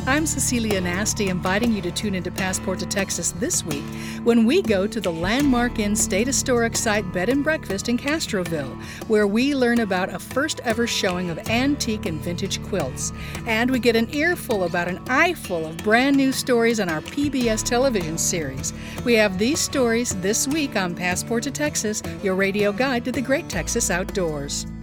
I'm Cecilia Nasty, inviting you to tune into Passport to Texas this week when we go to the Landmark Inn State Historic Site Bed and Breakfast in Castroville, where we learn about a first-ever showing of antique and vintage quilts. And we get an earful about an eyeful of brand new stories on our PBS television series. We have these stories this week on Passport to Texas, your radio guide to the great Texas outdoors.